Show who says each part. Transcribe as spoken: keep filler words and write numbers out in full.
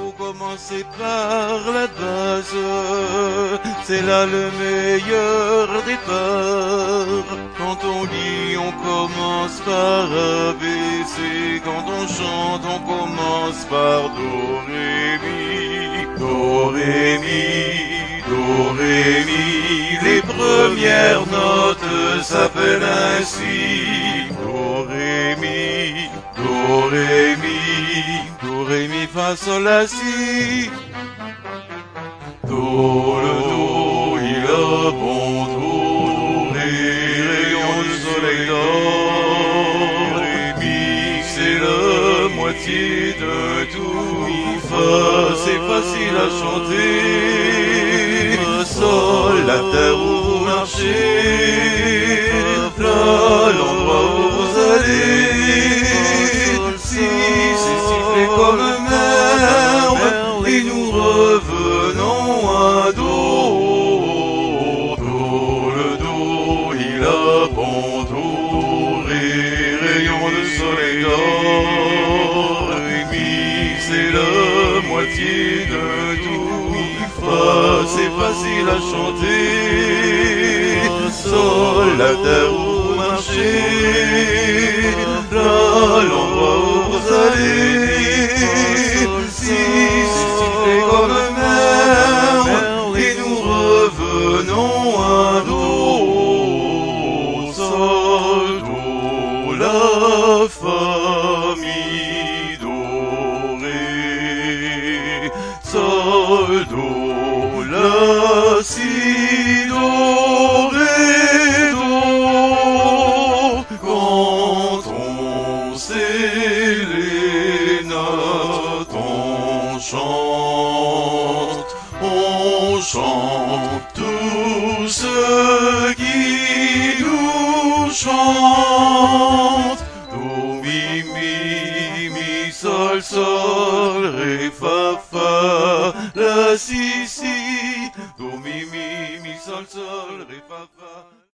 Speaker 1: faut commencer par la base, c'est là le meilleur départ. Quand on lit, on commence par A B C, quand on chante, on commence par Do, Ré, Mi, Do, Ré, Mi, Do, Ré, Mi. Les premières notes s'appellent ainsi: Do, Ré, Mi, Do, Ré, Mi, Do, Ré, Mi, Fa, Sol, La, Si. Do, le Do, il a bon Do, Ré, rayon de soleil d'or, Ré, Mi, c'est la moitié de tout, Mi, Fa, c'est facile à chanter, Fa, Sol, la terre où vous marchez, là, l'endroit où vous allez, Si, c'est sifflé comme un merle, et nous revenons à Do. Do, le Do, il a bon Do, Ré, rayon de soleil d'or, Ré, Mi, c'est la moitié de tout, Mi, Fa, c'est facile à chanter, Sol, la terre où vous marchez, là, l'endroit où vous allez, Si, c'est sifflé comme un merle, et nous revenons à Do, Sol, Do, La, Fa, Mi, Do, Ré, Sol, Do, La, Si, Do, Ré, Do. Quand on sait les notes, on chante, on chante tout ce qui nous chante. Do, Mi, Mi, Mi, Sol, Sol, Ré, Fa, Fa, La, Si, Si. Do, Mi, Mi, Mi, Sol, Sol, Ré, Fa, Fa.